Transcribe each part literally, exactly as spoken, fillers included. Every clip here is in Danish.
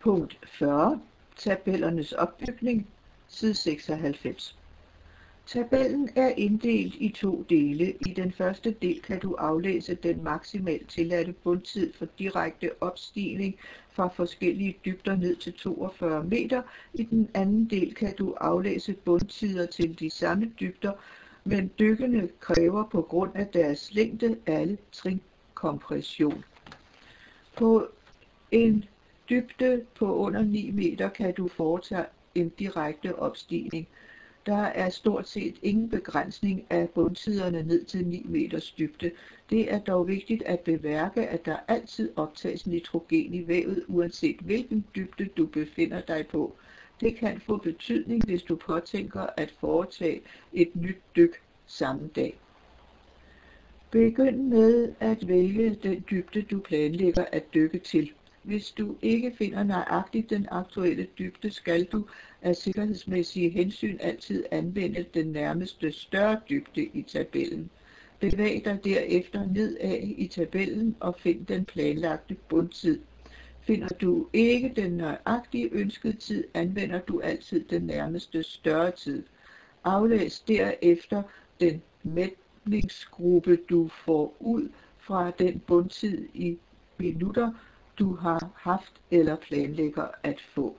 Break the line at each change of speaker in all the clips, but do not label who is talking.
Punkt fyrre. Tabellernes opbygning. Side seksoghalvfems. Tabellen er inddelt i to dele. I den første del kan du aflæse den maksimalt tilladte bundtid for direkte opstigning fra forskellige dybder ned til toogfyrre meter. I den anden del kan du aflæse bundtider til de samme dybder, men dykkene kræver på grund af deres længde alle trinkompression. På en dybde på under ni meter kan du foretage en direkte opstigning. Der er stort set ingen begrænsning af bundtiderne ned til ni meters dybde. Det er dog vigtigt at bemærke, at der altid optages nitrogen i vævet, uanset hvilken dybde du befinder dig på. Det kan få betydning, hvis du påtænker at foretage et nyt dyk samme dag. Begynd med at vælge den dybde, du planlægger at dykke til. Hvis du ikke finder nøjagtigt den aktuelle dybde, skal du af sikkerhedsmæssige hensyn altid anvende den nærmeste større dybde i tabellen. Bevæg dig derefter nedad i tabellen og find den planlagte bundtid. Finder du ikke den nøjagtige ønskede tid, anvender du altid den nærmeste større tid. Aflæs derefter den mætningsgruppe, du får ud fra den bundtid i minutter, du har haft eller planlægger at få.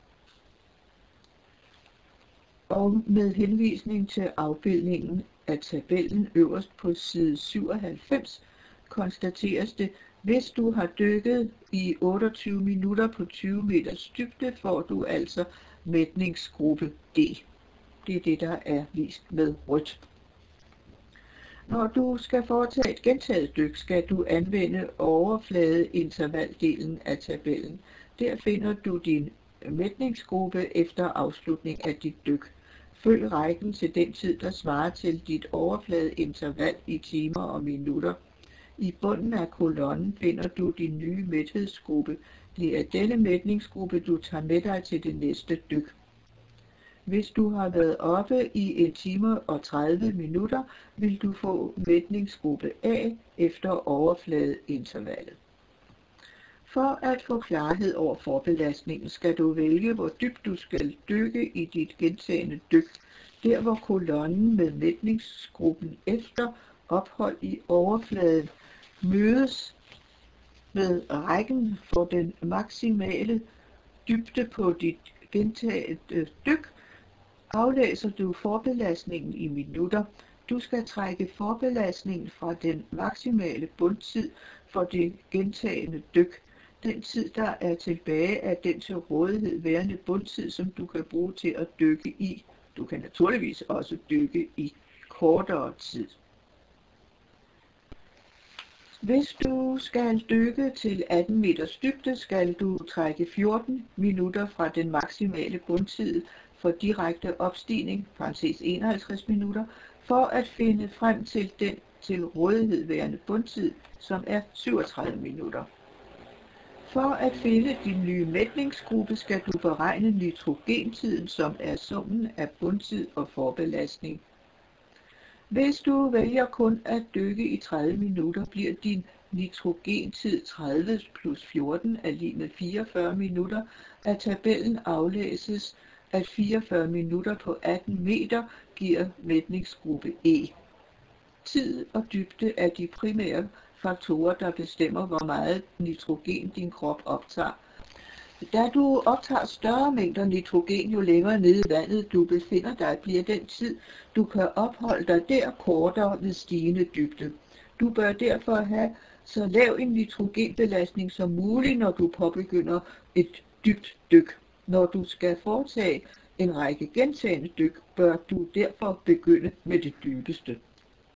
Og med henvisning til afbildningen af tabellen øverst på side syvoghalvfems konstateres det, hvis du har dykket i otteogtyve minutter på tyve meters dybde, får du altså mætningsgruppe D. Det er det, der er vist med rødt. Når du skal foretage et gentaget dyk, skal du anvende overfladeintervaldelen af tabellen. Der finder du din mætningsgruppe efter afslutning af dit dyk. Følg rækken til den tid, der svarer til dit overfladeinterval i timer og minutter. I bunden af kolonnen finder du din nye mæthedsgruppe. Det er denne mætningsgruppe, du tager med dig til det næste dyk. Hvis du har været oppe i en time og tredive minutter, vil du få mætningsgruppe A efter overfladeintervallet. For at få klarhed over forbelastningen, skal du vælge, hvor dybt du skal dykke i dit gentagne dyk. Der hvor kolonnen med mætningsgruppen efter ophold i overfladen mødes med rækken for den maksimale dybde på dit gentagne dyk, aflæser du forbelastningen i minutter. Du skal trække forbelastningen fra den maksimale bundtid for det gentagne dyk. Den tid, der er tilbage, er den til rådighed værende bundtid, som du kan bruge til at dykke i. Du kan naturligvis også dykke i kortere tid. Hvis du skal dykke til atten meters dybde, skal du trække fjorten minutter fra den maksimale bundtid for direkte opstigning, parentes enoghalvtreds minutter, for at finde frem til den til rådighed værende bundtid, som er syvogtredive minutter. For at finde din nye mætningsgruppe skal du beregne nitrogentiden, som er summen af bundtid og forbelastning. Hvis du vælger kun at dykke i tredive minutter, bliver din nitrogentid tredive plus fjorten er lig med fireogfyrre minutter. Af tabellen aflæses, at fireogfyrre minutter på atten meter giver mætningsgruppe E. Tid og dybde er de primære faktorer, der bestemmer, hvor meget nitrogen din krop optager. Da du optager større mængder nitrogen, jo længere nede i vandet du befinder dig, bliver den tid, du kan opholde dig der, kortere ved stigende dybde. Du bør derfor have så lav en nitrogenbelastning som muligt, når du påbegynder et dybt dyk. Når du skal foretage en række gentagne dyk, bør du derfor begynde med det dybeste.